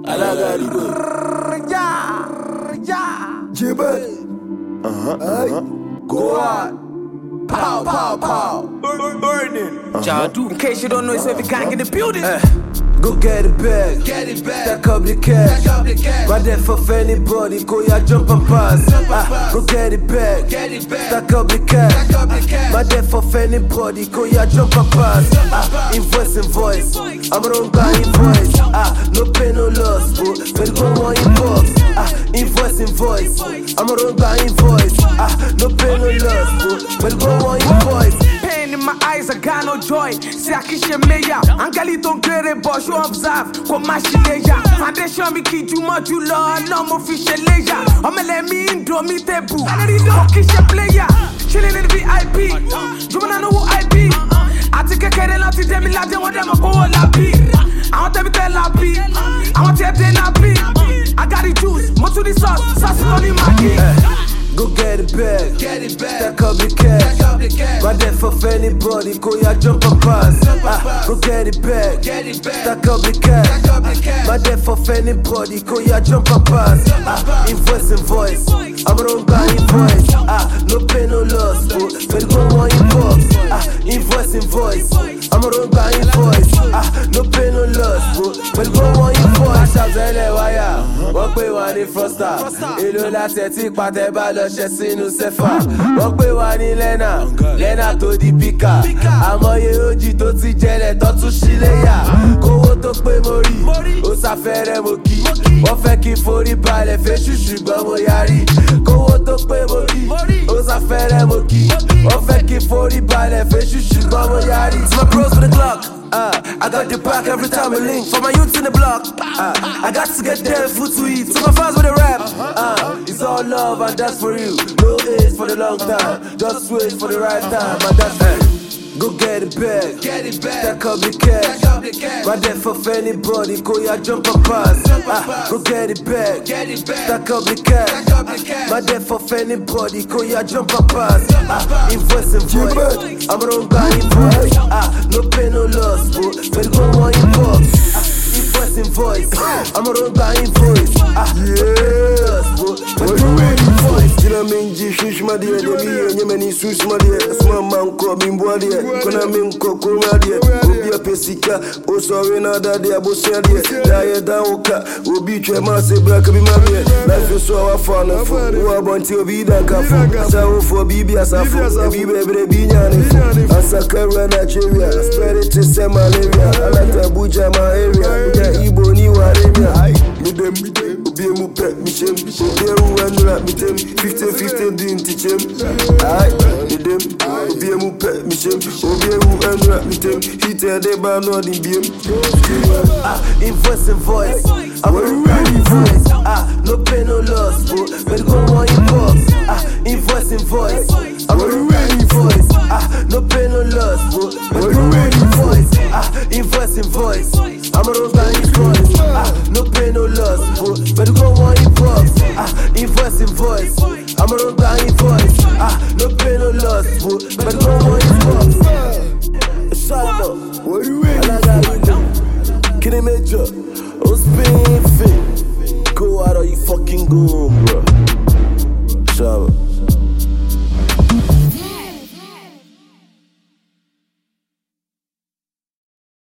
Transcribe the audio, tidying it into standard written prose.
Go on. Pow, pow, pow. Burning. Jadu. In case you don't know, it's every gang in the building. Go get it back. Stack up the cash. My death for anybody. Go ya jump and pass. Go get it back. Stack up the cash. My death for anybody. Go ya jump and pass. Invoice. I'm wrong guy invoice. No pain, no loss. But go on inbox. Invoice. I'm wrong guy invoice. No pain, no loss. But go on invoice. Pain in my eyes, I got no joy. See, I kiss your mayor. Angali don't get it, but you observe. Come my shileja. Foundation me kid you much you love. No more fish leisure. I'm a let me in, do me tebu. Kiss your player. Chilling in the VIP. You wanna know who I be? I take a care of nothing, tell me like they want them a whole happy. I want them to tell happy. I want to tell happy. I got the juice, most of the sauce on in my key. Go get it back. Stack up the cash. My death for anybody. Go ya jump and pass. Go get it back. Stack up the cash. My death for anybody. Go ya jump and pass. Invoice. I'm wrong guy invoice. No pain, no loss. But go on inbox. Invoice. I'm wrong guy invoice. No pain, no loss. But go on invoice. Walk way one in Froster. Ilo la teti pate balo. Sínú sẹ́fà wọ́n pè wá ní lẹ́nà tó di píkà àmọye ojì tó ti jẹlẹ̀ tó tún síléyà kówó tó pé mo rí ó sáfẹ́rẹ́ mo kí wọ́n fẹ́ kí n forí balẹ̀ fẹ́ṣù ṣùgbọ́n mo yarí kówó tó pé mo rí ó sáfẹ́rẹ́ mo kí wọ́n fẹ́ kí n forí balẹ̀ fẹ́ṣù ṣùgbọ́n mo yarí. It's my bros for the clock. I got the back every time we link. For my youths in the block, I got to get them food to eat. So my fans with the rap, it's all love and that's for you. No age for the long time, just wait for the right time and that's it. Go get it back. Stack up the cash. My death for anybody. Go ya jump and pass. Go get it back. Stack up the cash. My death for anybody. Go ya jump and pass. Invoice. I'm wrong guy invoice. No pain, no loss. But go on inbox. Invoice. I'm wrong guy invoice. Kila menji shishma dia demi nyemeni susma dia sma manko bimbo dia kona menko kuma dia obi apesika o sorry na da dia bosia dia ya da oka obi twa ma se black bi ma dia life so our fun for wo abonti obi da ka for sa for bibi asafo bi bebre bi nyane asakara na cheria spread it to say malaria alata buja ma area buja ibo ni warebia midem obi mu pe mi chem obi wu anura mi tem 50 din tichem ai midem obi mu pe mi chem obi wu anura mi tem hite de ba no din biem invoice I'm ready voice no pain no loss but go on inbox invoice I'm ready voice no pain no loss but go on invoice invoice I'm a rosa invoice no pain no loss but go on inbox invoice I'm a rosa invoice no pain no loss but go on inbox Shallow what do you mean Kini Major